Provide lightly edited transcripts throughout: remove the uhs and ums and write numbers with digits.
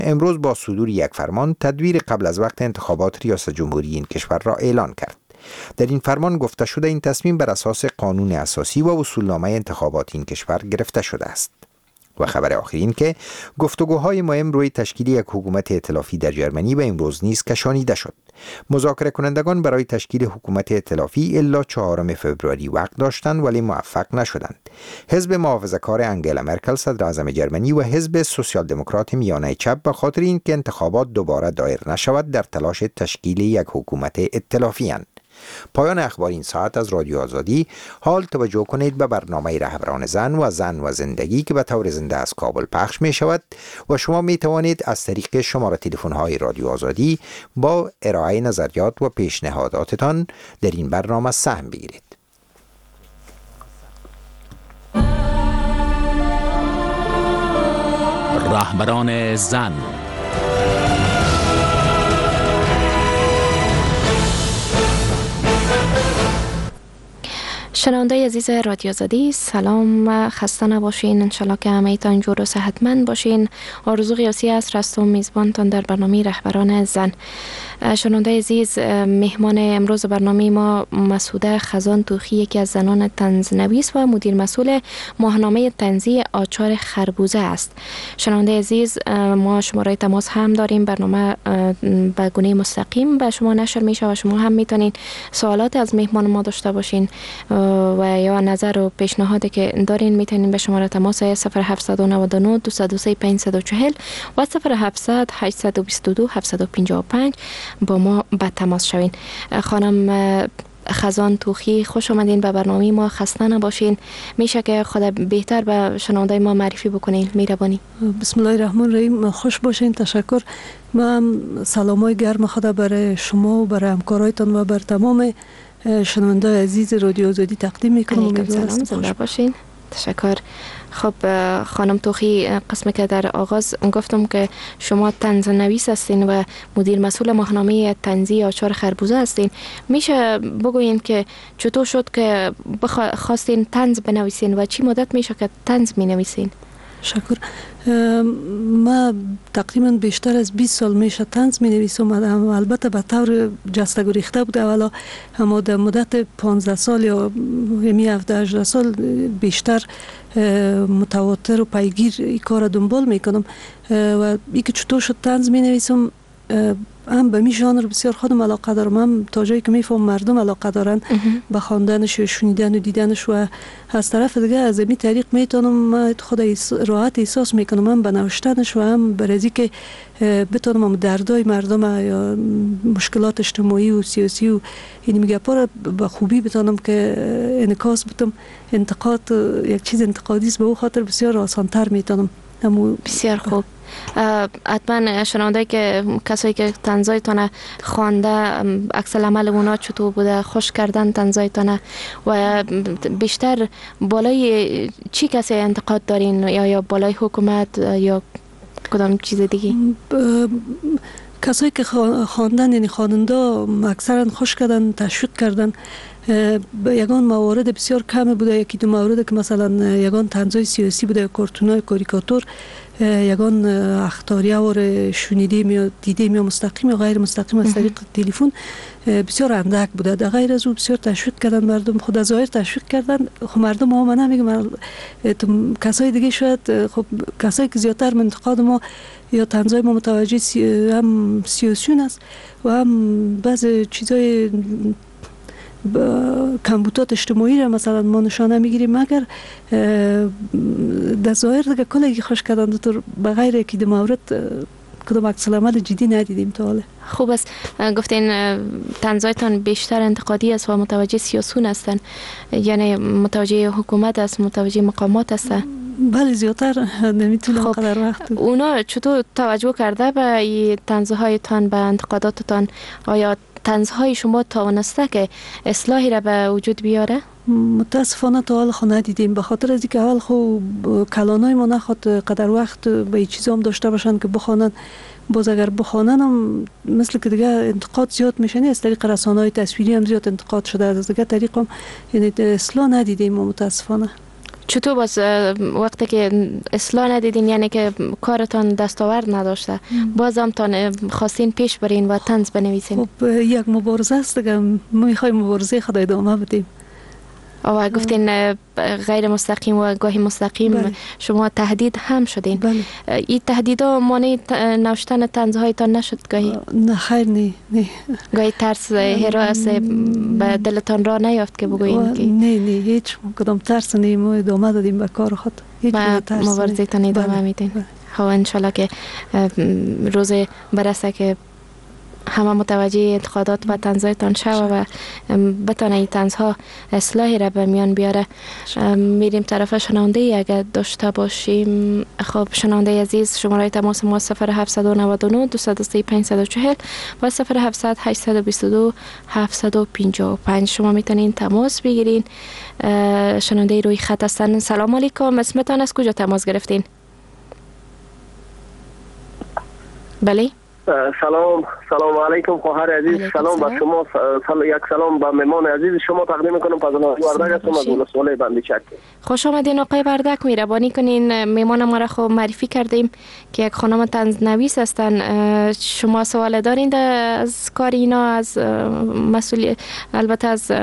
امروز با صدور یک فرمان تدویر قبل از وقت انتخابات ریاست جمهوری این کشور را اعلان کرد. در این فرمان گفته شده این تصمیم بر اساس قانون اساسی و اصولنامه انتخابات این کشور گرفته شده است. و خبر آخر این که گفتگوهای مهم روی تشکیل یک حکومت ائتلافی در جرمنی به امروز نیز کشانیده شد. مذاکره کنندگان برای تشکیل حکومت ائتلافی الا 4 فوریه وقت داشتند ولی موفق نشدند. حزب محافظه‌کار انگلا مرکل صدر اعظم جرمنی و حزب سوسیال دموکرات میانه چپ به خاطر اینکه انتخابات دوباره دایر نشود در تلاش تشکیل یک حکومت ائتلافی اند. پایان اخبار این ساعت از رادیو آزادی. حال توجه کنید به برنامه رهبران زن و زندگی که به طور زنده از کابل پخش می شود و شما می توانید از طریق شماره تلفن های رادیو آزادی با ارائه نظریات و پیشنهاداتتان در این برنامه سهم بگیرید. رهبران زن. شنونده عزیز رادیو آزادی، سلام، خسته نباشین. انشالله که همه تان جور و صحتمند باشین. آرزو قیاسی است، رستم میزبانتان در برنامه رهبران زن. شنونده عزیز، مهمان امروز برنامه ما مسعوده خزان توخی، یکی از زنان طنزنویس و مدیر مسئول ماهنامه طنزی آچار خربوزه است. شنونده عزیز، ما شماره تماس هم داریم. برنامه به گونه مستقیم به شما نشر میشه و شما هم میتونین سوالات از مهمان ما داشته باشین و یا نظر و پیشنهادی که دارین میتونین به شماره تماس 0799 223 540 و 0700 822 755 با ما به تماس شوین. خانم خزان توخی، خوش آمدین به برنامه ما. خسته نباشین. میشه که خود بهتر به شنونده ما معرفی بکنین؟ مهربانی. بسم الله الرحمن الرحیم. خوش باشین. تشکر. من سلامای گرم خدا برای شما و برای همکارایتان و بر تمام شنونده عزیز رادیو آزادی تقدیم میکنم. علیکم سلام، زنده باشین. تشکر. خب خانم توخی، قسمی که در آغاز گفتم که شما طنزنویس هستین و مدیر مسئول ماهنامه طنزی آچار خربوزه هستین. میشه بگوین که چطور شد که خواستین طنز بنویسین و چی مدت میشه که طنز می نویسین؟ شکر. ما تقریبا بیشتر از 20 سال میشه طنز می نویسم. البته به طور جسته گریخته بوده، ولی اما در مدت 15 سال یا 17-18 سال بیشتر متواتر و پیگیر این کار دنبال میکنم. و این که چطور شد طنز می نویسم، هم به می ژانر بسیار خودم علاقه دارم، هم تا جایی که میفهم مردم علاقه دارن به خواندنش و شنیدن و دیدنش، و از طرف دیگه از این طریق میتونم خود راحت احساس میکنم هم به نوشتنش و هم برای که بتونم دردای مردم یا مشکلات اجتماعی و سیاسی و این میگه پاره به خوبی بتونم که انعکاس بدم. انتقاد یک چیز انتقادی است، به او خاطر بسیار آسان‌تر میتونم. بسیار خوب. حتما شنونده که کسایی که طنزایتان خوانده عکس العمل اونا چطور بوده، خوش کردن طنزایتان و بیشتر بالای چی کسی انتقاد دارین، یا بالای حکومت یا کدام چیز دیگه؟ کسایی که خواندن، یعنی خواننده اکثرا خوش کردن، تشویق کردن. یگان موارد بسیار کم بوده، یکی دو مورد که مثلا یگان طنزای سیاسی بوده، کارتونای کاریکاتور، یگان اخطاریه و شنیدیم یا دیدیم یا مستقیم یا غیر مستقیم از طریق تلفن بسیار اندک بوده. در غیر از او بسیار تشویق کردن مردم، خود ظاهر تشویق کردن. خب مردم ما، من نمیگم کسای دیگه، شاید خب کسایی که زیادتر منتقاد ما یا طنزای ما متوجه هم سیاسیون است و هم بعض چیزای کمبودات اجتماعی را مثلا ما نشانه میگیریم، مگر در ظاهر دیگه کلگی خوش کردن دو به غیر یکی دو مورد کدام عکس العمل جدی ندیدیم تا حالا. خوب است. گفتین طنزایتان بیشتر انتقادی است و متوجه سیاسون هستن، یعنی متوجه حکومت است، متوجه مقامات هستن؟ بله، زیادتر نمیتونم قدر وقت. اونا چطور توجه کرده به این طنزهایتان، به انتقاداتتان؟ آیا طنزهای شما توانسته که اصلاحی را به وجود بیاره؟ متاسفانه تا حال خو ندیدیم، به خاطر از اینکه اول خو کلانای ما نخواد قدر وقت به این چیزا هم داشته باشن که بخوانن. باز اگر بخوانن هم مثل که دیگه انتقاد زیاد میشنی، از طریق رسانه‌های تصویری هم زیاد انتقاد شده، از دیگه طریق هم یعنی اصلاح ندیدیم متاسفانه. چطور باز وقتی که اصلاح ندیدین یعنی که کارتان دستاورد نداشته بازم تان خواستین پیش برین و طنز بنویسین؟ خب یک مبارزه است دیگه، ما میخوایم مبارزه خود ادامه بدیم. و گفتین غیر مستقیم و گاهی مستقیم. بله. شما تهدید هم شدین. بله. این تهدیدا مانع نوشتن طنزهایتان نشد گاهی؟ نه خیر، نه گاهی ترس هراس به دلتان را نیافت که بگویین که نه هیچ کدام ترس نه، ما ادامه دادیم به کار خود، هیچ ترس مبارزه تان ادامه میدین. خب انشالله که روز برسه که همه متوجه انتقادات و طنزهایتان شود و بتانه این طنزها اصلاحی را به میان بیاره. میریم طرف شنونده ای اگر داشته باشیم. خب شنونده عزیز، شماره تماس ما 0799 235 540 و 0700 822 755. شما میتونین تماس بگیرین. شنونده روی خط هستن. سلام علیکم، اسمتان از کجا تماس گرفتین؟ بله. سلام علیکم خواهر عزیز. سلام به شما. یک سلام به مهمان عزیز شما تقدیم میکنم. فضلالله وردک هستم از ولسوالی بندیچک. خوش آمدین آقای وردک. مهربانی کنین مهمان ما را خب معرفی کردیم که یک خانم طنزنویس هستن. شما سوال دارین از کار اینا، از مسئولیت، البته از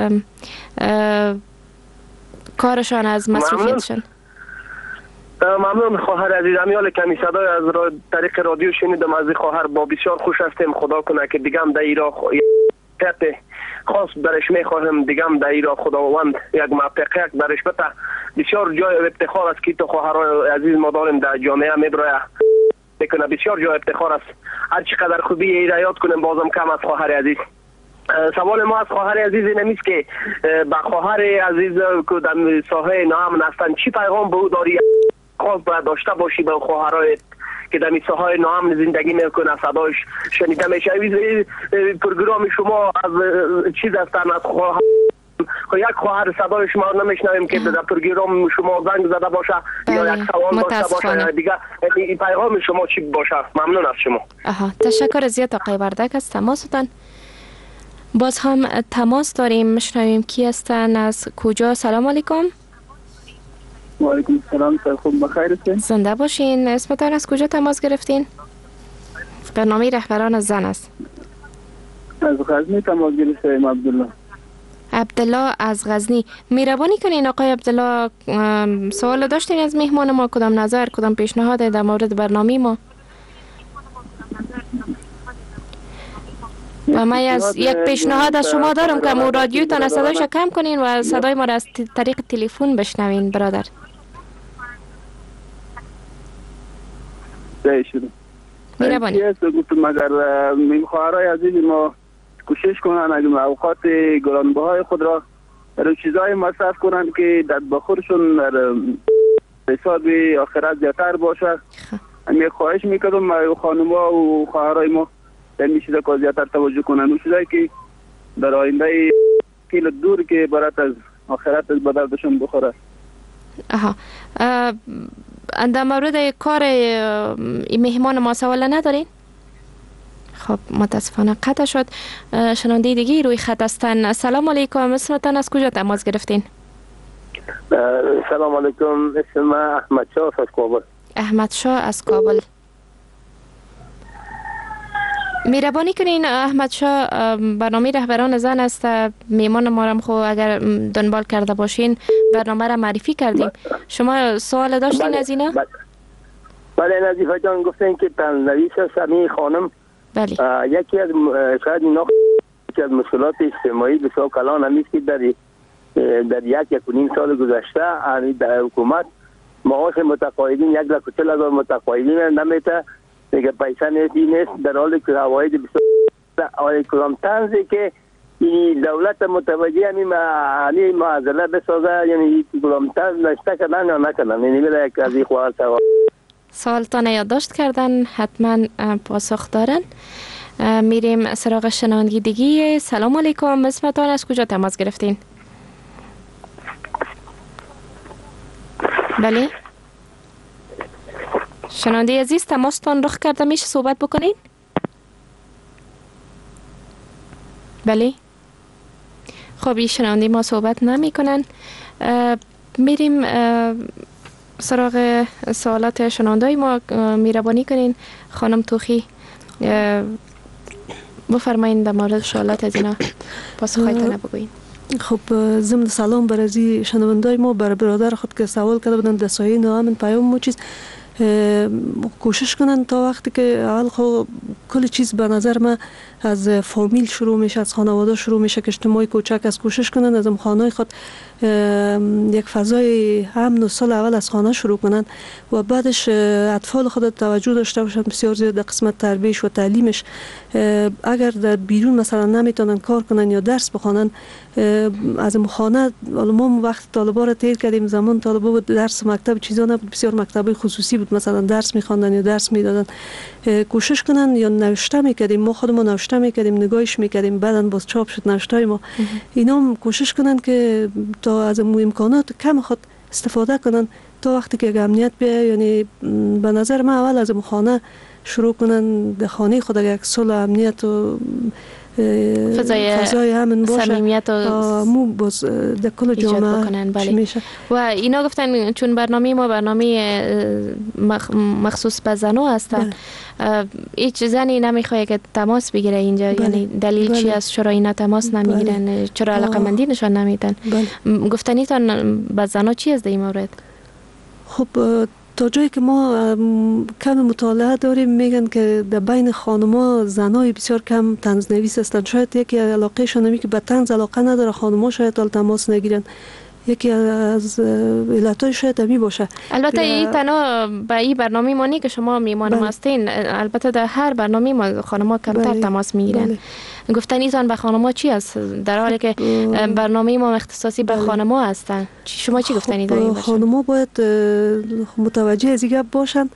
کارشان، از مسئولیتشان؟ ممنون خواهر عزیز. امیال کمی صدای از طریق رادیو شنیدم از خواهر، با بسیار خوش هستیم. خدا کنه که دیگه هم در ایران خاص برش میخواهم، دیگه هم در ایران خداوند یک موفقیت برش بده. بسیار جای افتخار است که تو خواهرای عزیز ما داریم در جامعه میبره میکنه. بسیار جای افتخار است. هر چقدر خوبی ایران یاد کنیم بازم کم است خواهر عزیز. سوال ما از خواهر عزیز نمیست که با خواهر عزیز که در ساحه نام هستند چی پیغام به او داری خاص باید داشته باشی به خواهرایت که در ساحه نام زندگی میکنه؟ صدایش شنیده میشه. پروگرام شما از چیز هستن از خواهر، یک خواهر صدای شما نمیشنویم که در پروگرام شما زنگ زده باشه یا یک سوال داشته باشه دیگه. این پیغام شما چی باشه؟ ممنون از شما. تشکر زیاد آقای وردک از تماستان. باز هم تماس داریم، میشنویم کی هستن، از کجا؟ سلام علیکم. و علیکم السلام. خوب بخیر هستین؟ زنده باشین. اسمتان از کجا تماس گرفتین؟ برنامه رهبران زن است. از غزنی تماس گرفتیم. عبدالله از غزنی. مهربانی کنین آقای عبدالله، سوال داشتین از مهمان ما؟ کدام نظر، کدام پیشنهاد در مورد برنامه ما؟ و من از یک پیشنهاد از شما دارم که مو رادیوتان صدایش کم کنین و صدای ما را از طریق تلفن بشنوین برادر. مهربانی. مگر خواهرای عزیز ما کوشش کنن اگر اوقات گرانبهای خود را رو چیزای مصرف کنن که در بخورشون حساب آخرت زیادتر باشه. می خواهش میکردم خانم‌ها و خواهرای ما در این چیزا که زیادتر توجه کنن. اون چیزایی که در آینده خیلی دور که برات از آخرت از بدردشون بخوره. در مورد کار مهمان ما سوال ندارین؟ خب متاسفانه قطع شد. شنونده دیگه روی خط هستن. سلام علیکم، اسمتان از کجا تماس گرفتین؟ سلام علیکم، اسم احمد شاه از کابل. احمد شاه از کابل. مهربانی کنین احمد شاه، برنامه رهبران زن است. میمان ما را خو اگر دنبال کرده باشین برنامه را معرفی کردیم. شما سوال داشتین از اینا؟ بله نظیفه جان، گفتین که طنزنویس سمی خانم. بله. یکی از شاید اینا یکی از مشکلات اجتماعی بسیار کلان همیست که در یک و نیم سال گذشته در حکومت معاش متقاعدین 1,40,000 متقاعدین نمیته دیگه، پیسه نیست در حالی که عواید بسیار کلام طنزی که این دولت متوجه همین معضله بسازه، یعنی کلام طنز نشته کردن یا نکردن. یعنی بله یک از این خواهد سوالتان یادداشت کردن، حتما پاسخ دارن. میریم سراغ شنوندگی. سلام علیکم، اسمتان از کجا تماس گرفتین؟ بله شنونده عزیز، تماستان رخ کرده، میشه صحبت بکنین؟ بله خب این شنونده ما صحبت نمی کنن. میریم سراغ سوالات شنوندای ما. مهربانی کنین خانم توخی بفرمایید در مورد سوالات از اینا پاسخهایتان بگوین. خب ضمن سلام بر از شنوندای ما، بر برادر خود که سوال کرده بودن در سایه نامن پیام مو چیز کوشش کنن تا وقتی که اول خب کل چیز به نظر من از فامیل شروع میشه، از خانواده شروع میشه که اجتماعی کوچک از کوشش کنن از خانه خود یک فضای امن و صلح اول از خانه شروع کنن و بعدش اطفال خود توجه داشته باشن بسیار زیاد در قسمت تربیش و تعلیمش. اگر در بیرون مثلا نمیتونن کار کنن یا درس بخوانن از خانه، ما وقت طالبا را تیر کردیم، زمان طالبا بود درس مکتب چیزا نبود، بسیار مکتب خصوصی بود، مثلا درس میخواندن یا درس میدادن. کوشش کنن یا نوشته میکردیم، ما خودمون نوشته میکردیم، نگاهش میکردیم، بعدن باز چاپ شد نوشته ما. اینا کوشش کنن که تا از امکانات کم خود استفاده کنن تا وقتی که امنیت بیاید. یعنی به نظر من اول از خانه شروع کنن، در خانه خود یک صلح امنیت و فضای امن باشه، صمیمیت و مو باز در کل جامعه میشه. و اینا گفتن چون برنامه ما برنامه مخصوص به زنو هستن، هیچ زنی نمیخواد که تماس بگیره اینجا. یعنی دلیل چی است چرا اینا تماس نمیگیرن؟ چرا علاقمندی نشان نمیدن؟ گفتنیتان به زنو چی است در این مورد؟ خب تا جایی که ما کم مطالعه داریم میگن که در بین خانم‌ها زنای بسیار کم طنزنویس هستند. شاید یکی علاقه شون که به طنز علاقه نداره، خانم‌ها شاید تماس نگیرن، یکی از علتای شاید همی باشه. البته این تنها به این برنامه ما نی که شما میمان ما هستین، البته در هر برنامه ما خانم‌ها کمتر تماس میگیرن. گفتن ایزان به خانم‌ها چی است در حالی که برنامه ما اختصاصی به خانم‌ها هستن؟ شما چی گفتنی دارین؟ خانم‌ها باید متوجه از این باشن،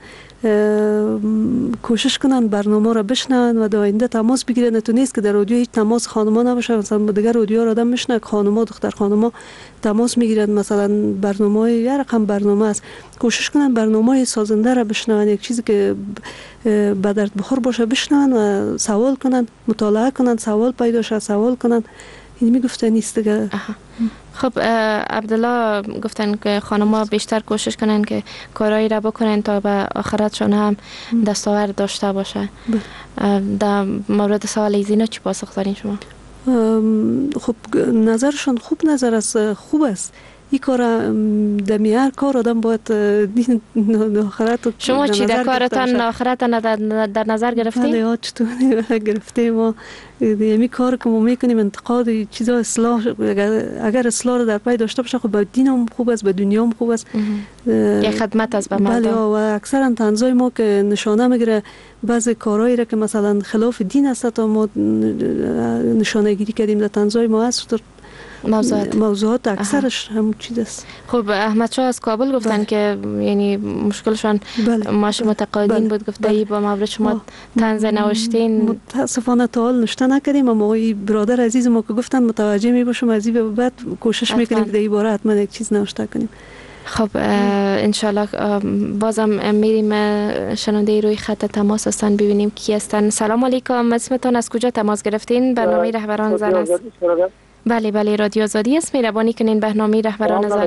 کوشش کنن برنامه را بشنون و در آینده تماس بگیرن. تو نیست که در رادیو هیچ تماس خانم‌ها نباشه، مثلا دیگر رادیو را آدم میشنه خانم‌ها دختر خانم‌ها تماس میگیرن، مثلا برنامه یه رقم برنامه است. کوشش کنن برنامه سازنده را بشنون، یک چیزی که به درد بخور باشه بشنون و سوال کنن، مطالعه کنن، سوال پیدا شه سوال کنن. این میگفته نیست دیگه. خب عبدالله گفتن که خانم‌ها بیشتر کوشش کنن که کارایی را بکنن تا به آخرتشون هم دستاورد داشته باشه. در مورد سوال اینا چی پاسخ دارین شما؟ خب نظرشون خوب است. این کار دمی هر کار آدم باید آخرت. شما چی در کارتان آخرت در نظر گرفتین؟ بله چطور گرفتیم. ما یمی کار که ما میکنیم انتقاد چیزا اصلاح، اگر اصلاح رو در پای داشته باشه خب به دینم خوب است، به دنیام خوب است، یه خدمت است به مردم. بله و اکثرا طنزای ما که نشانه میگیره بعضی کارهایی را که مثلا خلاف دین است تا ما نشانه گیری کردیم در طنزای ما هست. موضوعات اکثرش هم چیز است. خب احمد شاه از کابل گفتن که یعنی مشکلشان ماش متقاعدین بود. گفته ای با مورد شما طنز نوشتین؟ متاسفانه تا حال نشته نکردیم، اما این برادر عزیز ما که گفتن متوجه می باشم از این به بعد کوشش میکنیم در این باره حتما یک چیز نوشته کنیم. خب انشالله بازم میریم شنونده روی خط تماس هستن ببینیم کی هستن. سلام علیکم، اسمتون از کجا تماس گرفتین؟ برنامه رهبران زن است. بله رادیو آزادی است. مهربانی کنین برنامه رهبران زن.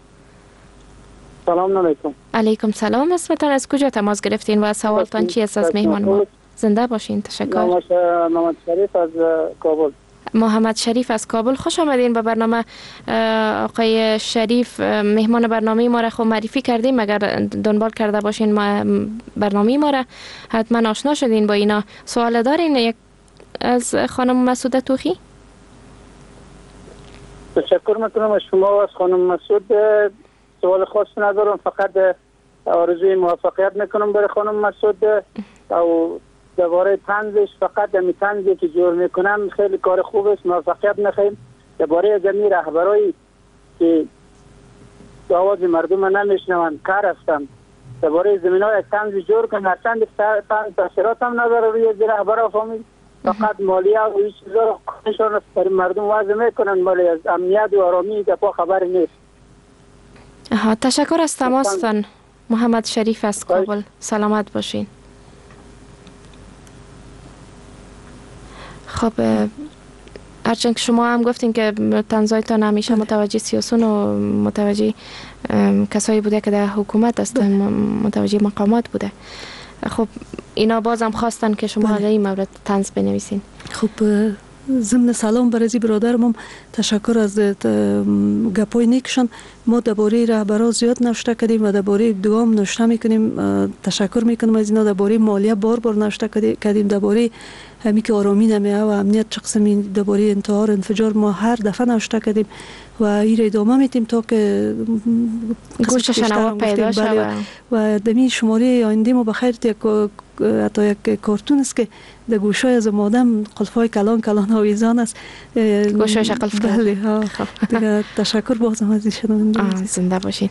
سلام علیکم. علیکم سلام. اسمتان از کجا تماس گرفتین و سوالتان چی است از مهمان ما؟ زنده باشین. تشکر. محمد شریف از کابل. محمد شریف از کابل، خوش آمدین به برنامه. آقای شریف مهمان برنامه ما را خب معرفی کردیم، اگر دنبال کرده باشین برنامه ما را حتما آشنا شدین با اینا. سوال دارین یک از خانم مسعوده توخی؟ تشکر میکنم از شما و از خانم مسعود. سوال خاص ندارم، فقط آرزوی موفقیت میکنم برای خانم مسعود. او درباره طنزش فقط دمی طنزی که جور میکنم خیلی کار خوب است، موفقیت میخوایم. درباره جمعی رهبرایی که آواز مردم نمیشنون کار هستم، درباره زمینای طنز جور کنن. اصلا طنز تاثیرات هم نداره روی رهبرا فامیل، فقط مالیه و این چیزا رو خودشون برای مردم وضع میکنن، ولی از امنیت و آرامی دفعه خبری نیست. تشکر از تماستان محمد شریف از کابل. سلامت باشین. خب هرچند که شما هم گفتین که طنزایتان همیشه متوجه سیاسون و متوجه کسایی بوده که در حکومت هستن، متوجه مقامات بوده. خب اینا بازم خواستن که شما در این مورد طنز بنویسین. خب ضمن سلام برای برادرم، تشکر از گپای نیکشان. ما درباره رهبران زیاد نوشته کردیم و درباره دوام نوشته میکنیم. تشکر میکنم از اینا. درباره مالیه بار نوشته کردیم. درباره همی که آرامی نمیه و امنیت چه قسمی، درباره انتحار انفجار ما هر دفعه نوشته کردیم و این ادامه میتیم تا که گوش شنوا پیدا شود. و دمی شماره آینده ما بخیر حتی یک کارتون است که در گوشای از مادم قلفای کلان آویزان است. گوشای قلف. بله. دیگه تشکر بازم از شنونده. زنده باشین.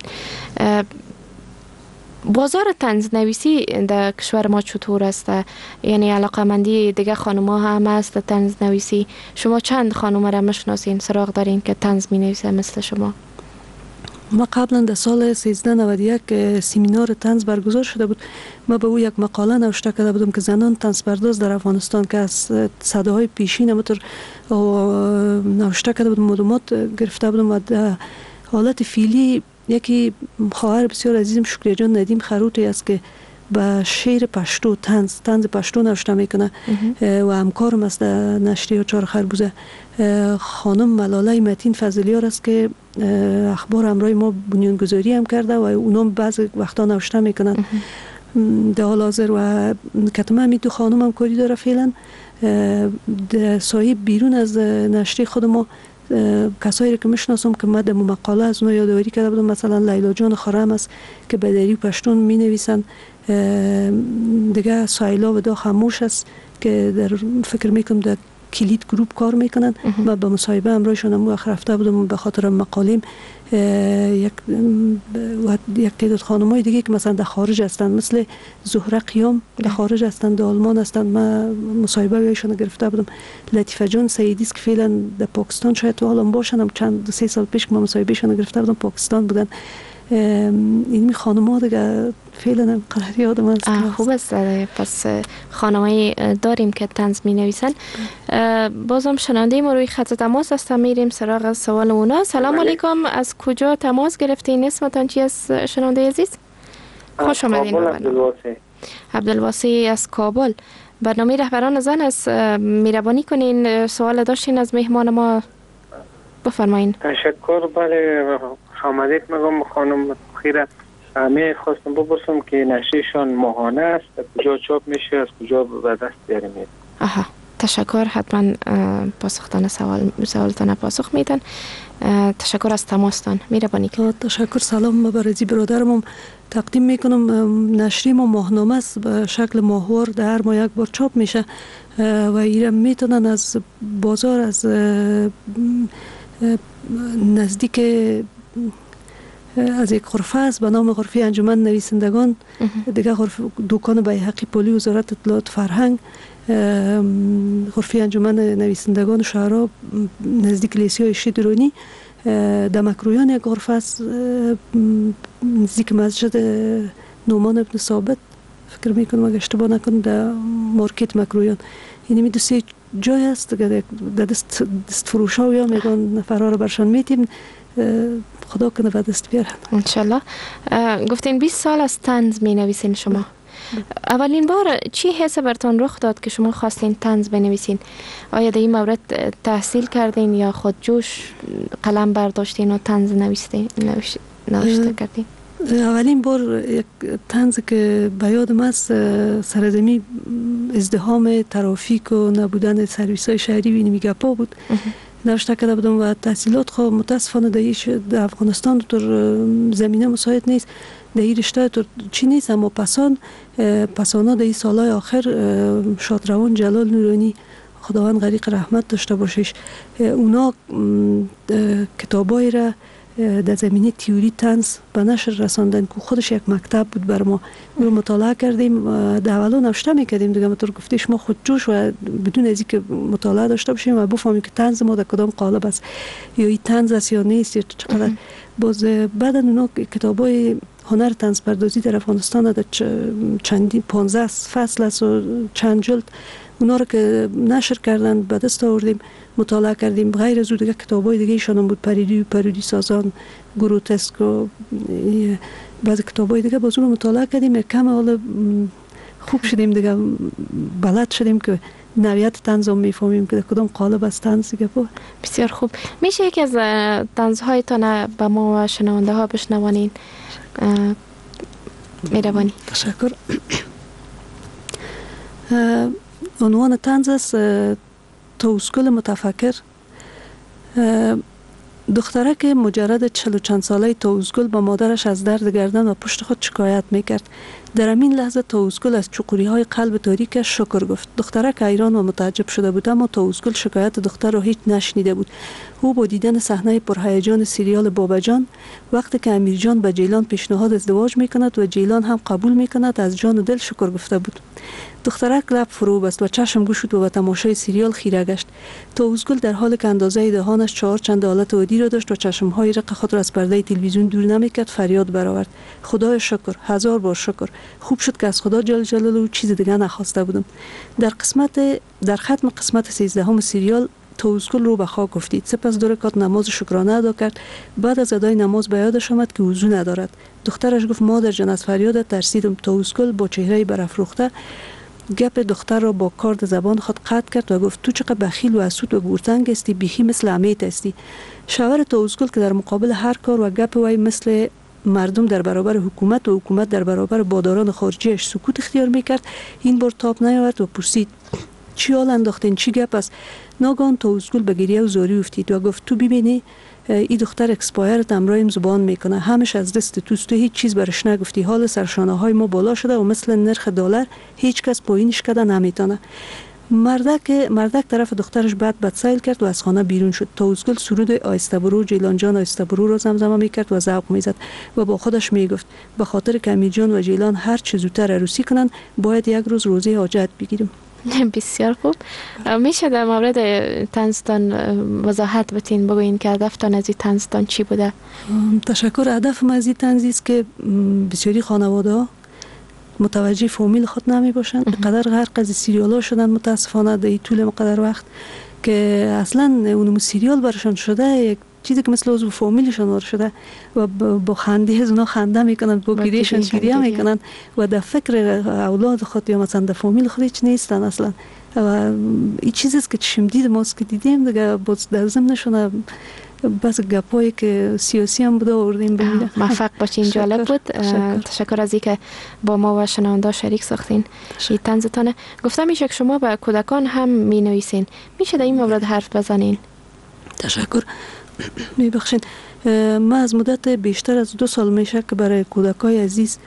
بازار طنز نویسی در کشور ما چطور است؟ یعنی علاقمندی دیگه خانم‌ها هم است طنز نویسی؟ شما چند خانم را میشناسین، سراغ دارین که طنز می نویسه مثل شما؟ ما قبلا در سال 1391 سمینار طنز برگزار شده بود. ما به او یک مقاله نوشته کرده بودم که زنان طنز پرداز در افغانستان که از صداهای پیشین همونطور نوشته کرده بودم، معلومات گرفته بودم و در حالت فعلی یکی خواهر بسیار عزیزم شکریه جان ندیم خروتی است که به شعر پشتو طنز پشتو نوشته میکنه و همکارم است در نشریه چهار خربوزه. خانم ملاله متین فضلیار است که اخبار همراه ما بنیانگذاری هم کرده و اونم بعضی وقتا نوشته میکنن در حال حاضر. و کتمه همی دو خانم هم کاری داره فعلا. در سایه بیرون از نشریه خود ما کسایی که میشناسم که من در مقاله از اونها یادآوری کرده بودم، مثلا لیلا جان خرم است که به دری پشتون می نویسن. دیگه سایلا و دا خاموش است که در فکر میکنم در کلید گروپ کار میکنن. من به مصاحبه همراهشون هم رفته بودم به خاطر مقالیم. یک تعداد خانمای دیگه که مثلا در خارج هستن مثل زهره قیام در خارج هستن، در آلمان هستن. من مصاحبه ایشون گرفته بودم. لطیفه جان سیدی است که فعلا در پاکستان شاید تو حالا باشن، هم چند 3 سال پیش که من مصاحبه ایشون گرفته بودم پاکستان بودن. این خانم‌ها دیگه فعلا قرار یادم است. خوب است. پس خانمایی داریم که طنز می‌نویسن. بازم شنونده ما روی خط تماس هستم، میریم سراغ سوال اونا. سلام علیکم، از کجا تماس گرفتین؟ اسمتون چی است شنونده عزیز؟ خوش آمدین. عبدالواسی از کابل. برنامه رهبران زن است، مهربانی کنین سوال داشتین از مهمان ما بفرمایین. تشکر. بله آمدید. میگم خانم خیره همه خواستم بپرسم که نشریشان ماهانه است، کجا چاپ میشه، از کجا به دست بیاریم؟ تشکر. حتما پاسخ دادن سوالتان پاسخ میدن. تشکر از تماستان، میربانی. تشکر. سلام برای برادرم تقدیم میکنم. نشری ما ماهنامه است، به شکل ماهوار در هر ماه یک بار چاپ میشه و ایران میتونن از بازار از نزدیک از یک غرفه است به نام غرفه انجمن نویسندگان، دیگه دکان بیهقی پلی وزارت اطلاعات فرهنگ، غرفه انجمن نویسندگان شهرها نزدیک لیسیای شیدرونی، در مکرویان یک غرفه است نزدیک مسجد نومان ابن ثابت، فکر میکنم اگه اشتباه نکنم در مارکت مکرویان. یعنی می 2-3 جای است که در دست فروش ها یا میگن نفرها رو برشان میتیم. خدا کنه به دست بیارن انشالله. گفتین 20 سال از طنز می نویسین شما. اولین بار چی حس برتان رخ داد که شما خواستین طنز بنویسین؟ آیا در این مورد تحصیل کردین یا خود جوش قلم برداشتین و طنز نوشته کردین؟ اولین بار یک طنز که به یادم است سرزمی ازدحام ترافیک و نبودن سرویس های شهری و اینمی گپا بود. نوشته کرده بودم و تحصیلات خود متاسفانه در افغانستان در زمینه مساعد نیست، در این رشته چی نیست. اما پسانا در این سالهای آخر شادروان جلال نورانی خداوند غریق رحمت داشته باشش، اونا کتابای را در زمینه تیوری طنز به نشر رساندن که خودش یک مکتب بود بر ما. رو مطالعه کردیم، در اولا نوشته میکردیم دیگه، مطور گفتیش ما خود جوش و بدون از اینکه مطالعه داشته باشیم و بفهمیم که طنز ما در کدام قالب است، یا این طنز است یا نیست یا چقدر. باز بعد اونا کتابای هنر طنز پردازی در افغانستان در چندین 15 فصل است و چند جلد، اونا رو که نشر کردن به دست آوردیم، مطالعه کردیم. غیر از اون دیگه کتابای دیگه ایشان بود، پرودی سازان، گروتسک و بعضی کتابای دیگه باز اون مطالعه کردیم. کم حالا خوب شدیم دیگه، بلد شدیم که نوعیت طنز هم میفهمیم که کدام قالب از طنز دیگه. بسیار خوب. میشه یکی از طنزهایتان به ما و شنونده ها بشنوانین؟ میروانی. تشکر. عنوان طنز است توسکل متفکر. دختره که مجرد 40 و چند ساله توسکل با مادرش از درد گردن و پشت خود شکایت میکرد. در همین لحظه توسکل از چقوری های قلب تاریکش شکر گفت. دختره که حیران و متعجب شده بود، اما توسکل شکایت دختر را هیچ نشنیده بود. او با دیدن صحنه پرهیجان سریال باباجان، وقتی که امیرجان به جیلان پیشنهاد ازدواج میکند و جیلان هم قبول میکند، از جان و دل شکر گفته بود. دخترک لب فرو بست و چشم گشود و به تماشای سریال خیره گشت. توسکل در حالی که اندازه دهانش 4 چند حالت عادی را داشت و چشمهای رق خود را از پرده تلویزیون دور نمیکرد، فریاد برآورد: خدای شکر، 1000 بار شکر. خوب شد که از خدا جل جلاله چیز دیگه نخواسته بودم. در ختم قسمت 13 سریال توسکل رو به خاک افتید. سپس 2 رکعت نماز شکرانه ادا کرد. بعد از ادای نماز به یادش آمد که وضو ندارد. دخترش گفت: مادر جان، از فریادت ترسیدم. توسکل با چهره برافروخته گپ دختر را با کارد زبان خود قطع کرد و گفت: تو چقدر بخیل و حسود و گورتنگ هستی، بیخی مثل امیت هستی. شوهر توسکل که در مقابل هر کار و گپ وی مثل مردم در برابر حکومت و حکومت در برابر باداران خارجیش سکوت اختیار میکرد، این بار تاب نیاورد و پرسید: چی حال انداختین؟ چی گپ است؟ ناگهان توسکل به گریه و زاری افتید و گفت: تو ببینی این دختر اکسپایرت امرایم زبان میکنه، همش از دست توست، تو هیچ چیز برش نگفتی. حال سرشانه های ما بالا شده و مثل نرخ دلار هیچ کس پایینش کده نمیتونه. مردک طرف دخترش بد سیل کرد و از خانه بیرون شد. توسکل سرود آیسته برو جیلان جان آیسته برو را زمزمه میکرد و ذوق میزد و با خودش میگفت: به خاطر که امیرجان و جیلان هر چه زودتر عروسی کنن، باید یک روز روزه حاجت بگیریم. بسیار خوب. میشه در مورد طنزتان وضاحت بتین، بگوین که هدفتان از این طنزتان چی بوده؟ تشکر. هدفم از این طنز است که بسیاری خانواده ها متوجه فامیل خود نمی باشن. قدر غرق از سریال ها شدن متاسفانه در طول مقدر وقت که اصلا اونم سریال برشان شده یک چیزی که مثل عضو فامیلشان شده و با خنده از اونا خنده میکنن، با گریهشان گریه میکنن و در فکر اولاد خود یا مثلا در فامیل خود هیچ نیستن اصلا. و این چیزی است که چشم دید ماست که دیدیم دیگه. باز در ضمنشون بس گپایی که سیاسی هم بوده آوردیم ببینیم. موفق باشین. جالب بود. تشکر از اینکه با ما و شنونده شریک ساختین این طنزتانه. گفتم میشه که شما به کودکان هم می نویسین، میشه در این مورد حرف بزنین؟ تشکر. میبخشین، من از مدت بیشتر از 2 سال میشه که برای کودکای عزیز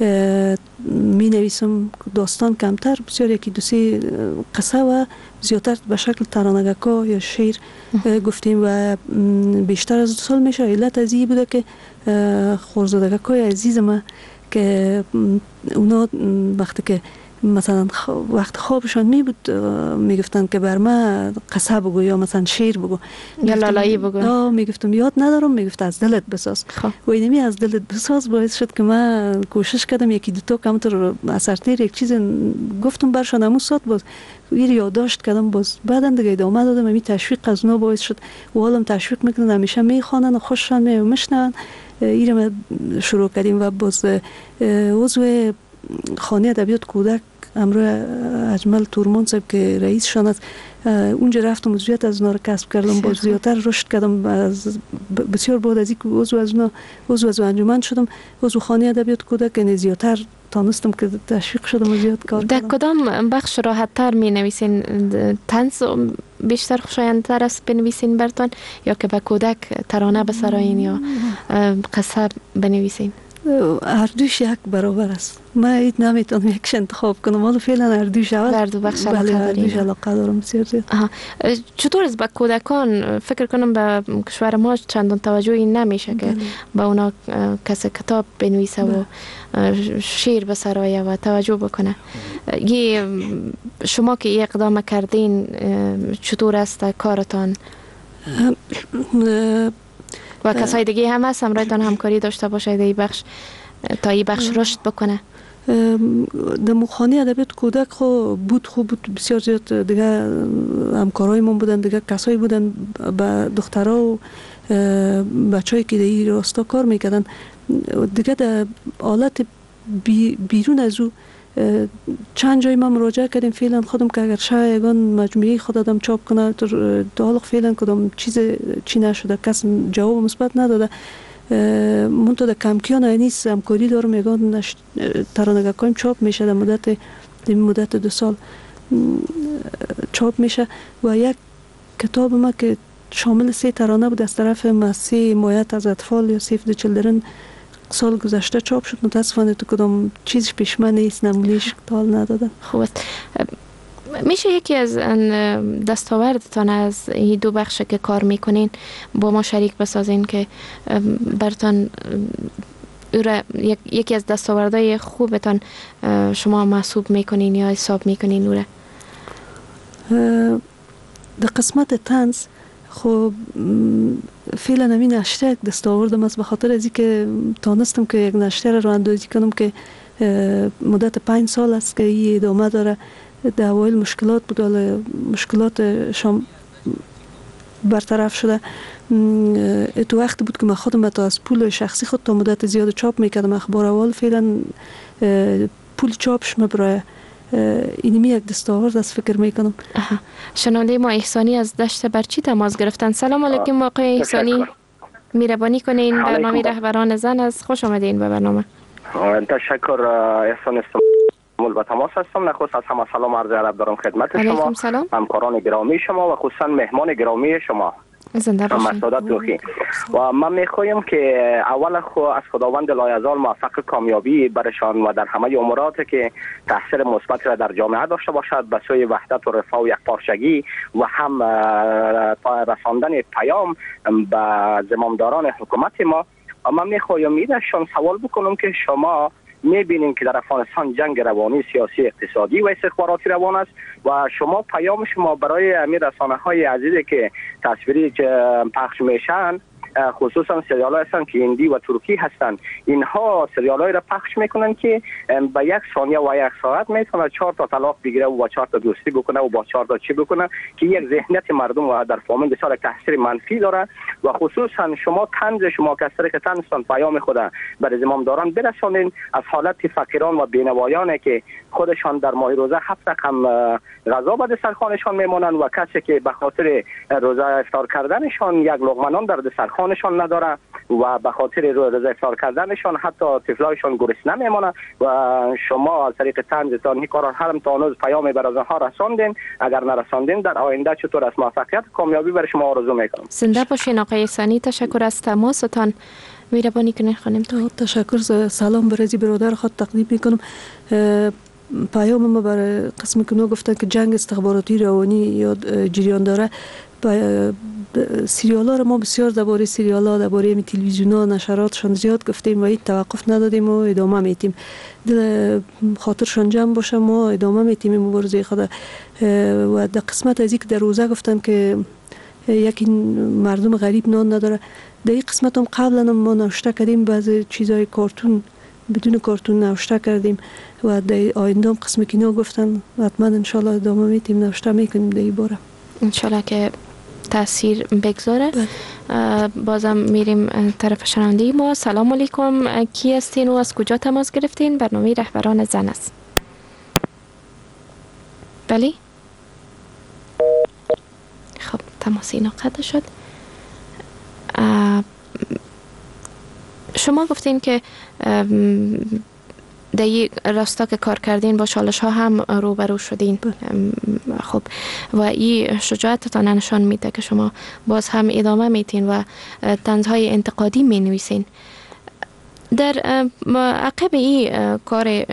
می نویسم. داستان کمتر، بسیار یکی 2-3 قصه و زیادتر به شکل ترانگکا یا شعر گفتیم و بیشتر از 2 سال میشه. علت از این بوده که خورزادگکای عزیز من که اونا وقتی که مثلا وقت خوابشان می بود میگفتن که بر من قصه بگو یا مثلا شعر بگو یا لالایی بگو. میگفتم یاد ندارم. میگفت از دلت بساز. و اینمی از دلت بساز باعث شد که من کوشش کردم 1-2 تا کمتر اثرتیر یک چیز گفتم برشان همون ساعت باز یادداشت کردم. باز بعدا دیگه ادامه دادم. همین تشویق از اونا باعث شد و حالم تشویق میکنن، همیشه میخوانن و خوششان میشنون. اینو شروع کردیم و باز عضو خانه ادبیات کودک امروز اجمل تورمان صاحب که رئیسشان است، اونجا رفتم عضویت از اونا رو کسب کردم. باز زیادتر رشد کردم. بسیار بعد از اینکه عضو از انجمن شدم، عضو خانه ادبیات کودک، یعنی زیادتر تانستم که تشویق شدم و زیاد کار کردم. در کدام بخش راحت تر می نویسین؟ طنز بیشتر خوشایندتر است بنویسین برتون یا که به کودک ترانه بسرایین یا قصه بنویسین؟ هر دوش یک برابر است. من ایت نمیتونم یکش انتخاب کنم. حالا فعلا هر دوش اول. هر دو بخش علاقه دارم بسیار زیاد. چطور است به کودکان؟ فکر کنم به کشور ما چندان توجهی نمیشه که به اونا کسی کتاب بنویسه و شعر بسرایه و توجه بکنه. شما که این اقدام کردین چطور است کارتان؟ و کسای دیگه هم هست همراهتان همکاری داشته باشه این بخش تا این بخش رشد بکنه؟ در مخانه ادبیات کودک خوب بود بسیار زیاد دیگه همکارای من بودن، دیگه کسایی بودن با دخترها و بچه‌ای که در این راستا کار میکردن دیگه. در حالت بیرون از او چند جای ما مراجعه کردیم فعلا خودم که اگر شایگان مجموعه خود آدم چاپ کنه تا حالا فعلا کدام چی نشده، کس جواب مثبت نداده. منتها در کمکیان نیست همکاری دارم یگان ترانگاکایم چاپ میشه در مدت 2 سال چاپ میشه و یک کتاب ما که شامل 3 ترانه بود از طرف مؤسسه حمایت از اطفال یا سیف د چیلدرن سال گذشته چاپ شد. متاسفانه تو کدام چیزش پیش من نیست، نمونهش تال ندادم. خوب میشه یکی از دستاوردتان از این 2 بخش که کار میکنین با ما شریک بسازین که برتان یکی از دستاوردهای خوبتان شما محسوب میکنین یا حساب میکنین اوره؟ در قسمت طنز خب فعلا همین نشریه یک دستاوردم است، به خاطر از اینکه تانستم که یک نشریه رو اندازی کنم که مدت 5 سال است که این ادامه داره. در اوایل مشکلات بود، ولی مشکلات شام برطرف شده. تو وقتی بود که من خودم تا از پول شخصی خود تا مدت زیاد چاپ میکردم اخبار اول، فعلا پول چاپش مبرای اینمی یک دستاورد است فکر میکنم. شنونده ما احسانی از دشت برچی تماس گرفتن. سلام علیکم آقای احسانی، مهربانی کنین برنامه رهبران زن از خوش آمدین به برنامه. تشکر. احسان استمول با تماس هستم. نخست از همه سلام عرض ادب دارم خدمت شما، همکاران گرامی شما و خصوصا مهمان گرامی شما زنده باشین. و من میخوایم که اول از خداوند لایزال موفق کامیابی برشان و در همه امورات که تاثیر مثبت را در جامعه داشته باشد به سوی وحدت و رفاه و یکپارچگی و هم رساندن پیام به زمامداران حکومت ما. و من میخوایم ایدشان سوال بکنم که شما میبینیم که در افغانستان جنگ روانی، سیاسی، اقتصادی و استخباراتی روان است و شما پیام شما برای امیر رسانه های عزیزی که تصویری پخش میشن، خصوصا سریال ها هستند که هندی و ترکی هستند، اینها سریال های را پخش میکنن که به 1 ثانیه و 1 ساعت میتونه 4 تا طلاق بگیره و با 4 تا دوستی بکنه و با 4 تا چی بکنه که یک ذهنیت مردم و در فامیل بسیار تاثیر منفی داره. و خصوصا شما طنز شما که از طریق طنزتان پیام خود بر زمامداران برسانین از حالت فقیران و بینوایانی که خودشان در ماه روزه 7 رقم غذا به دسترخوانشان میمونن و کسی که به خاطر روزه افطار کردنشان یک لقمه نان در دسترخوانشان نداره و به خاطر روزه افطار کردنشان حتی طفلایشان گرسنه میمونه و شما از طریق طنزتان این کارا هم تا هنوز پیام بر آنها رساندین. اگر نرساندین در آینده چطور از موفقیت کامیابی بر شما آرزو میکنم. زنده باشین آقای احسانی، تشکر از تماستان. مهربانی کنین خانم. تشکر. سلام برای برادر خود تقدیم میکنم. پیام ما برای قسم که گفتن که جنگ استخباراتی روانی یا جریان داره. سریال ها رو ما بسیار درباره سریال ها، درباره تلویزیون ها، نشراتشان زیاد گفتیم و هیچ توقف ندادیم و ادامه میتیم. دل خاطرشان جمع باشه، ما ادامه میتیم مبارزه خود. و در قسمت از اینکه در روزه گفتن که یکی مردم غریب نان نداره، در این قسمت هم قبلا ما نوشته کردیم بعضی چیزای کارتون بدون کارتون نوشته کردیم و در آینده هم قسم که گفتن حتما انشالله ادامه میتیم نوشته میکنیم در این باره انشالله که تاثیر بگذاره. بازم میریم طرف شنونده ما. سلام علیکم، کی هستین و از کجا تماس گرفتین؟ برنامه رهبران زن است. بله خب تماس اینا قطع شد. شما گفتین که در یک راستا که کار کردین با چالش ها هم روبرو شدین. خب و این شجاعتتان نشان میده که شما باز هم ادامه میتین و طنزهای انتقادی می نویسین. در عقب این کار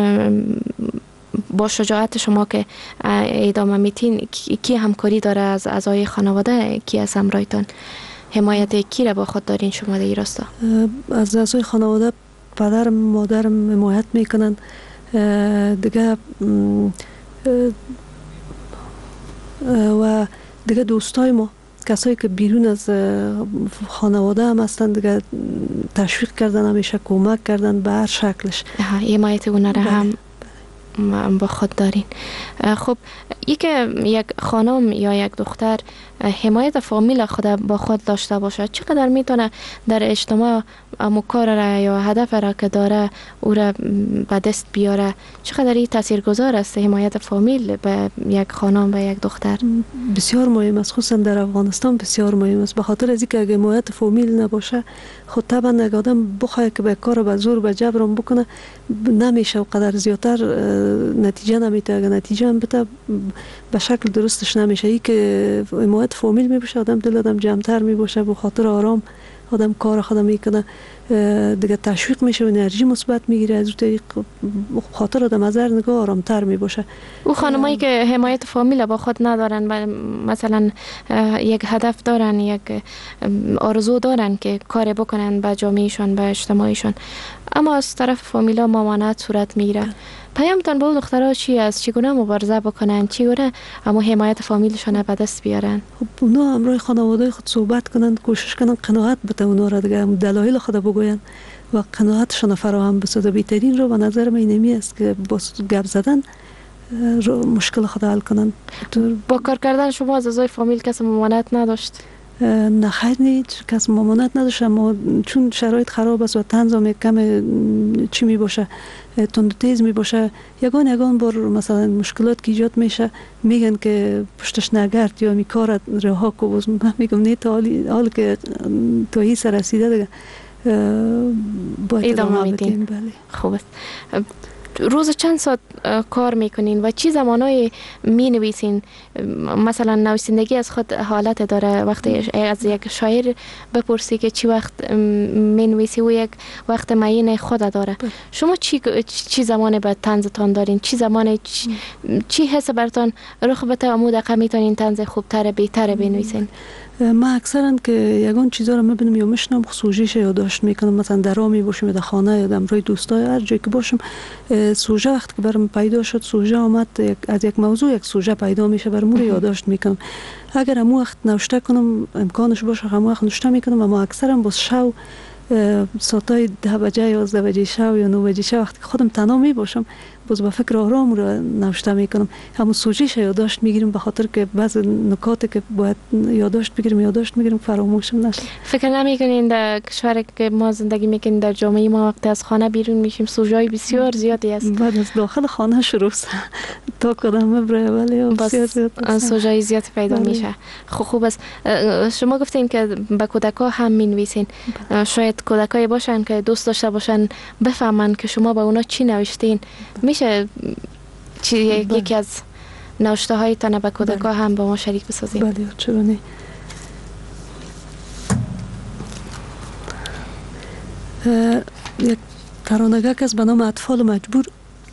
با شجاعت شما که ادامه میتین، کی همکاری داره از اعضای خانواده؟ کی از همراهتان؟ حمایت کی را با خود دارین شما در این راستا؟ از اعضای خانواده پدرم مادرم حمایت میکنن. دیگه و دیگه دوستای ما کسایی که بیرون از خانواده هم هستن دیگه تشویق کردن، همیشه کمک کردن به هر شکلش. حمایت اونا را هم با خود دارین. خب یک خانم یا یک دختر حمایت فامیل خود با خود داشته باشه، چقدر میتونه در اجتماع کار را یا هدف را که داره او را به دست بیاره؟ چقدر این تاثیرگذار است حمایت فامیل به یک خانم و یک دختر؟ بسیار مهم است، خصوصا در افغانستان بسیار مهم است، به خاطر از اینکه اگه حمایت فامیل نباشه خود طبعا یک آدم بخواد که به کار به زور به جبرم بکنه نمیشه و قدر زیادتر نتیجه نمیده. اگه نتیجه هم بده به شکل درستش نمیشه. این که حمایت فامیل میباشه آدم دل آدم جمعتر میباشه، به خاطر آرام آدم کار خودم میکنه، دیگه تشویق میشه و انرژی مثبت میگیره، از اون طریق خاطر آدم از هر نگاه آرامتر میباشه. او خانمایی که حمایت فامیل با خود ندارن، مثلا یک هدف دارن، یک آرزو دارن که کار بکنن به جامعهشون، به اجتماعشون، اما از طرف فامیلا ممانعت صورت میگیره، پیامتان به دخترها چی است؟ چگونه مبارزه بکنن؟ چگونه اما حمایت فامیلشون به دست بیارن؟ خب اونا همراه خانواده خود صحبت کنن، کوشش کنن قناعت بده اونا را، دیگه دلایل خود بگوین و قناعتشون فراهم بسازه. بهترین رو به نظر من اینمی است که با گپ زدن مشکل خود حل کنن. با کار کردن شما از اعضای فامیل کسی ممانعت نداشت؟ نه خیر نیست، کس ممانعت نداشت، اما چون شرایط خراب است و طنزم یک کم چی می باشه، تند تیز می باشه، یگان بار مثلا مشکلات که ایجاد میشه میگن که پشتش نگرد یا می کارت رها کو. من میگم نه، تا حال که تو این سر رسیده دیگه باید ادامه بدیم. بله. خوب است. روز چند ساعت کار میکنین و چی زمانایی می نویسین؟ مثلا نویسندگی از خود حالت داره، وقتی از یک شاعر بپرسی که چی وقت می نویسی و یک وقت معین خود داره. شما چی زمانی به طنزتان دارین؟ چی زمانی چی حس برتان رخ بده امو دقیقه میتونین طنز خوبتر بهتر بنویسین؟ من اکثرا که یگان چیزا رو میبینم یا میشنم سوژهش یادداشت میکنم، مثلا در راه میباشم در خانه یا در روی دوستای هر جایی که باشم سوژه وقتی که برام پیدا شد، سوژه آمد از یک موضوع یک سوژه پیدا میشه، برام رو یادداشت میکنم. اگر همون وقت نوشته کنم امکانش باشه همون وقت نوشته میکنم، اما اکثرا با شو ساعتای 10 بجه 11 بجه شب یا 9 بجه شب وقتی که خودم تنها می باشم باز با فکر آرام رو نوشته میکنم. همون سوژه‌اش یادداشت میگیریم به خاطر که بعضی نکاتی که باید یادداشت بگیریم فراموشم نشه. فکر نمیکنین در کشوری که ما زندگی میکنیم در جامعه ما وقتی از خانه بیرون میشیم سوژه‌های بسیار زیادی است؟ بعد از داخل خانه شروع تا کدام مبره ولی بسیار زیاد سوژه‌های زیاد پیدا میشه. خوب است. شما گفتین که به کودک‌ها هم مینویسین، شاید کودکایی باشن که دوست داشته باشن بفهمن که شما به اونا چی نوشتین. میشه یکی از نوشته های تان به کودک‌ها هم با ما شریک بسازیم؟ بله چرا نه. یک ترانه‌گک از به نام اطفال مجبور.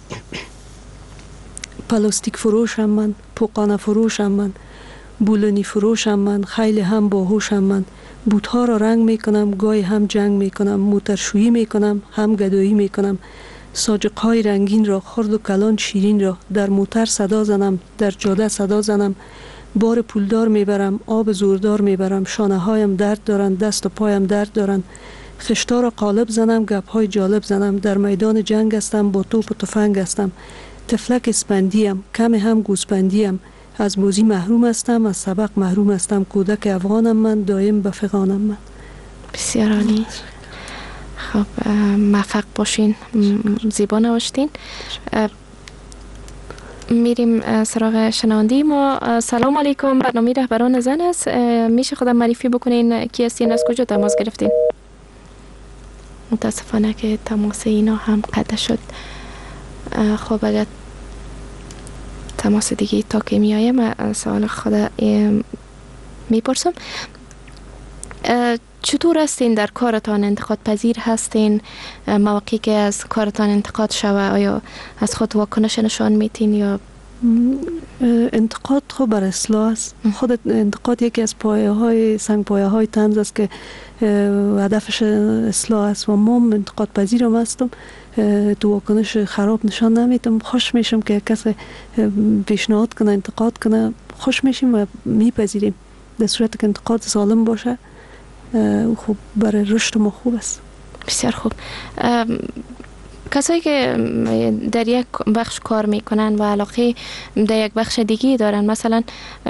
پلاستیک فروشم من، پوقانه فروشم من، بولونی فروشم من، خیلی هم باهوشم من، بوت‌ها را رنگ میکنم، گاهی هم جنگ میکنم، موترشویی میکنم، هم گدایی میکنم، ساجق‌های رنگین را، خرد و کلان شیرین را، در موتر صدا زنم، در جاده صدا زنم، بار پولدار میبرم، آب زوردار میبرم، شانه هایم درد دارن، دست و پایم درد دارن، خشتا را قالب زنم، گپ‌های جالب زنم، در میدان جنگ هستم، با توپ و تفنگ هستم، تفلک اسپندیم، کم هم گوسپندیم، از بازی محروم هستم، از سبق محروم هستم، کودک افغانم من، دایم به فغانم من. بسیار عالی. خب موفق باشین، زیبا نوشتین. میریم سراغ شنوندی ما. سلام علیکم، برنامه رهبران زن است. میشه خودم معرفی بکنین کی هستین، از کجا تماس گرفتین؟ متاسفانه که تماس اینا هم قطع شد. خب اگر تماس دیگه تا که میایه من سوال خود میپرسم. چطور هستین در کارتان؟ انتقاد پذیر هستین؟ مواقعی که از کارتان انتقاد شوه آیا از خود واکنش نشان میتین یا؟ انتقاد خب بر اصلاح است. خود انتقاد یکی از سنگ پایه های طنز است که هدفش اصلاح است و ما انتقاد پذیرم هستم. تو واکنش خراب نشان نمیدم. خوش میشم که کسی پیشنهاد کنه، انتقاد کنه، خوش میشیم و میپذیریم. در صورت که انتقاد سالم باشه خوب برای رشد ما خوب است. بسیار خوب. کسایی که در یک بخش کار میکنن و علاقه در یک بخش دیگه دارن، مثلا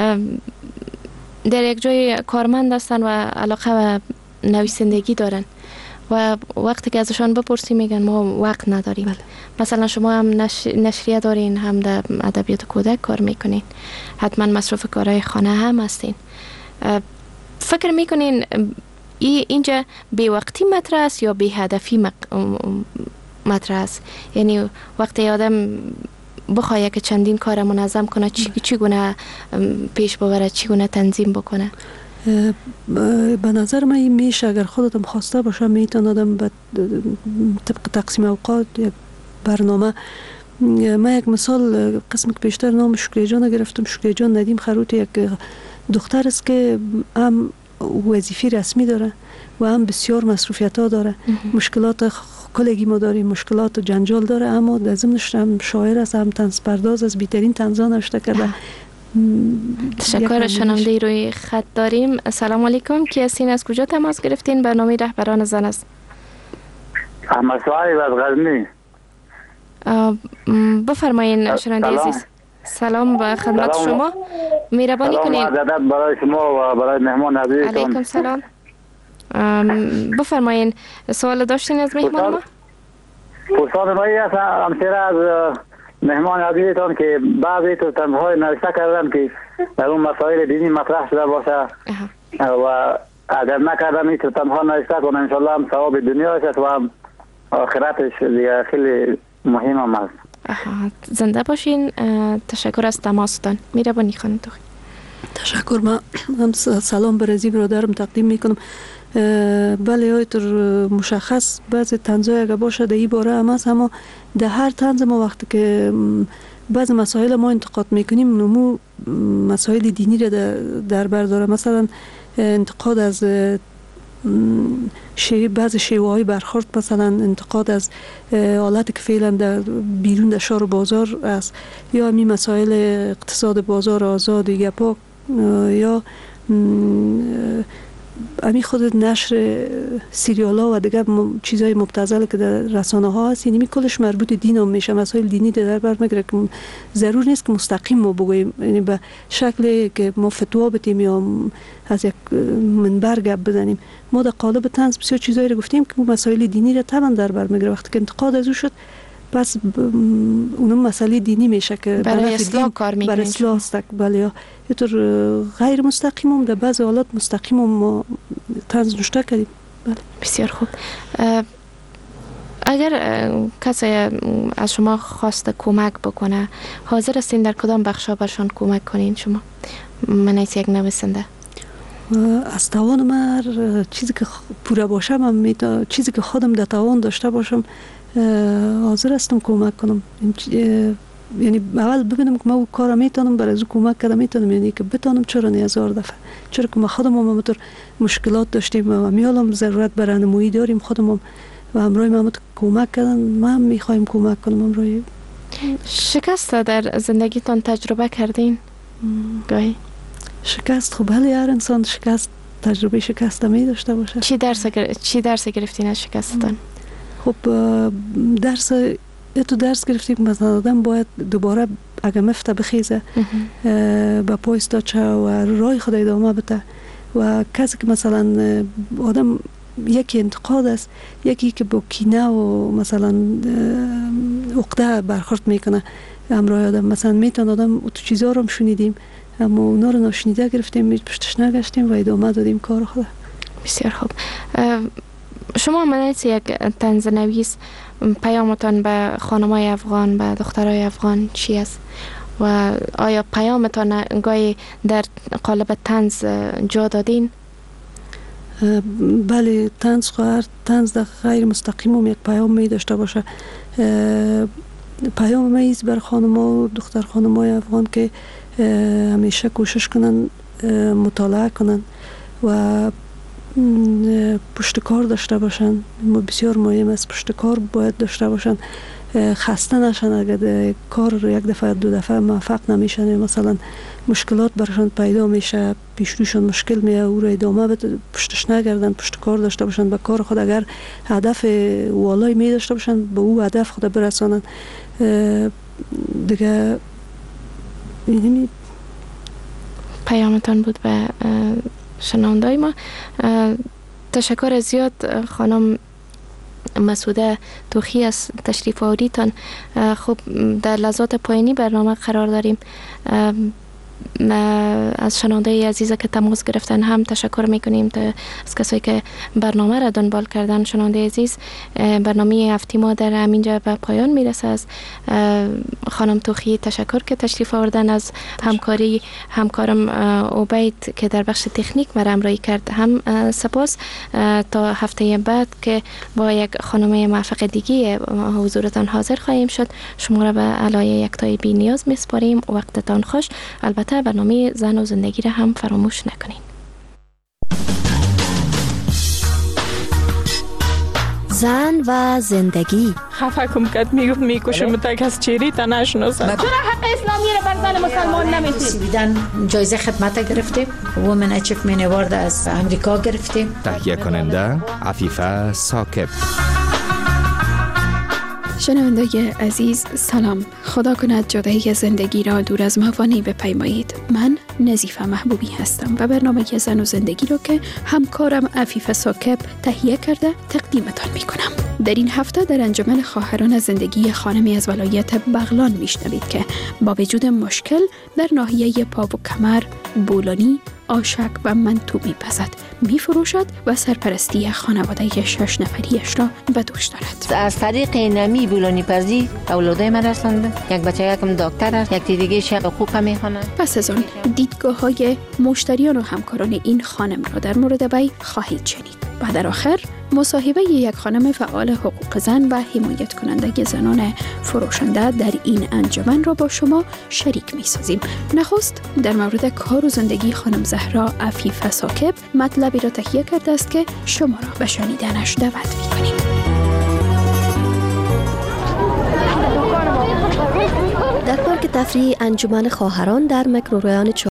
در یک جای کارمند هستن و علاقه و نویسندگی دارن و وقتی که ازشان بپرسی میگن ما وقت نداریم. بله. مثلا شما هم نشریه دارین، هم در ادبیات کودک کار میکنین، حتما مصروف کارهای خانه هم هستین. فکر میکنین اینجا بی وقتی مطرح است یا بی هدفی مطرح است؟ یعنی وقتی آدم بخواه که چندین کار منظم کنه چگونه پیش ببره، چگونه تنظیم بکنه؟ به نظر من این میشه اگر خودتم خواسته باشه میتونه آدم به طبق تقسیم اوقات یک برنامه. من یک مثال قسم که پیشتر نام شکری جان گرفتم. شکری جان ندیم خروت یک دختر است که هم وظیفه رسمی داره و هم بسیار مصروفیت ها داره. مشکلات کلگی ما داریم، مشکلات و جنجال داره، اما در ضمنش هم شاعر است، هم طنز پرداز از بهترین طنزا نوشته کرده. تشکر. شنونده روی خط داریم. سلام علیکم، کی هستین؟ از کجا تماس گرفتین؟ برنامه رهبران زن است. احمد صاحب از غزنی. بفرمایین شنونده عزیز. سلام به خدمت شما. مهربانی کنین. سلام برای شما و برای مهمان عزیزتون. علیکم سلام. بفرمایین سوال داشتین از مهمان ما؟ پرسان مایی است همسره از مهمان عزیزتون که بعضی تو تنهای نوشته کردن که در اون مسائل دینی مطرح شده باشه و اگر نکردم این تو تنها نوشته کنه انشالله هم ثواب دنیاش است و هم آخرتش دیگه خیلی مهم هم است. زنده باشین. تشکر از تماستان. مهربانی خانم توخی. تشکر. من هم سلام به رضی برادرم تقدیم میکنم. بله آیتر مشخص بعضی طنزای اگه باشه در این باره هم هست، اما در هر طنز ما وقتی که بعضی مسائل ما انتقاد میکنیم نمو مسائل دینی را در بر داره. مثلا انتقاد از بعضی شیوه های برخورد، مثلا انتقاد از حالتی که فعلا در بیرون در شهر و بازار است، یا همین مسائل اقتصاد بازار آزاد گپا، یا همین خود نشر سریال ها و دیگر چیزهای مبتذل که در رسانه ها هست. یعنی کلش مربوط دین هم میشه، مسائل دینی در بر میگیره که ضرور نیست که مستقیم ما بگوییم، یعنی به شکل که ما فتوا بدیم یا از یک منبر گپ بزنیم. ما در قالب طنز بسیار چیزایی رو گفتیم که مسائل دینی را طبعا در بر میگیره. وقتی که انتقاد از او شد پس اونم مسئله دینی میشه که برای اصلاح کار میکنیم، برای اصلاح است. بله، یا اینطور غیر مستقیم هم در بعض حالات مستقیم هم ما طنز نوشته کردیم. بله. بسیار خوب. اگر کسی از شما خواست کمک بکنه، حاضر هستین در کدام بخشا برشان کمک کنین شما؟ من از یک نویسنده از توان من چیزی که پوره باشم، چیزی که خودم در توان داشته باشم حاضر هستم کمک کنم. یعنی اول ببینم که من کارم میتونم، برای از کمک کردم میتونم، یعنی که بتونم. چرا نه 1000 دفعه؟ چرا که ما خودم هم همونطور مشکلات داشتیم و میالم ضرورت برای راهنمایی داریم خودم هم و همراه ما کمک کردن. ما هم میخوایم کمک کنم همراه. شکست در زندگیتان تجربه کردین؟ گاهی شکست، خب بله، هر انسان شکست تجربه شکست می داشته باشه. چی درس گرفتین از شکستتان؟ خب درس گرفتیم که مثلا آدم باید دوباره اگه مفته بخیزه با پای استاچه و رای خود ادامه بده. و کسی که مثلا آدم یکی انتقاد است، یکی که با کینه و مثلا عقده برخورد میکنه همراه آدم. مثلا میتونه آدم تو چیزا رو هم شنیدیم اما اونا رو ناشنیده گرفتیم، پشتش نگشتیم و ادامه دادیم کار خود. بسیار خوب. شما منیت یک طنزنویس، پیامتان به خانمای افغان، به دخترای افغان چی است؟ و آیا پیامتان گاهی در قالب طنز جا دادین؟ بله، طنز در غیر مستقیم هم یک پیام می داشته باشه. پیام میز بر خانما و دختر خانمای افغان که همیشه کوشش کنن مطالعه کنن و پشتکار داشته باشن. بسیار مهم است، پشتکار باید داشته باشن. خسته نشن اگر کار یک دفعه دو دفعه موفق نمیشن، مثلا مشکلات برشان پیدا میشه، پیش روشان مشکل میاد، او را ادامه بده، پشتش نگردن، پشت کار داشته باشن به کار خود. اگر هدف والای می داشته باشن به او هدف خود برسانن دیگه. اینمی پیامتان بود به شنوندای ما. تشکر زیاد خانم مسعوده توخی از تشریف آوریتان. خب در لحظات پایانی برنامه قرار داریم. از شنونده عزیز که تماس گرفتن هم تشکر میکنیم از کسایی که برنامه را دنبال کردن. شنونده عزیز، برنامه هفته ما در همینجا به پایان میرسه. از خانم توخی تشکر که تشریف آوردن، از همکارم عبید که در بخش تکنیک مرا همراهی کرد هم سپاس. تا هفته بعد که با یک خانم موفق دیگه حضورتان حاضر خواهیم شد. شما را به علای یکتای بی نیاز میسپاریم. وقتتان خوش. البته برنامه زن و زندگی را هم فراموش نکنین. زن و زندگی. خفه کم کد میگفت میکشم تک از چیری تا نشناسم. چرا حق اسلامی را بر زن مسلمان نمیتید؟ سویدن جایزه خدمت گرفتیم. وومن اچیومنت اوارد از امریکا گرفتیم. تهیه کننده عفیفه ثاقب. شنوندگان عزیز سلام. خدا کند جدایی زندگی را دور از موانع بپیمایید. من نظیفه محبوبی هستم و برنامه زن و زندگی را که همکارم عفیفه ثاقب تهیه کرده تقدیمتان می کنم. در این هفته در انجمن خواهران زندگی خانمی از ولایت بغلان میشنوید که با وجود مشکل در ناحیه پا و کمر، بولانی، آشک و منتو میپزد، میفروشد و سرپرستی خانواده 6 نفریش را به دوش دارد. از طریق نمی بولانی پزی اولادای من رسانده. یک بچه یکم دکتر است، یک دیگه شب حقوق میخونه. پس از آن دیدگاه های مشتریان و همکاران این خانم را در مورد وی خواهید شنید. و در آخر مصاحبه یک خانم فعال حقوق زن و حمایت کننده زنان فروشنده در این انجمن را با شما شریک می سازیم. نخست در مورد کار و زندگی خانم زهرا عفیفه ثاقب مطلبی را تهیه کرده است که شما را به شنیدنش دعوت می کنیم. در پارک تفریحی انجمن خواهران در میکروریان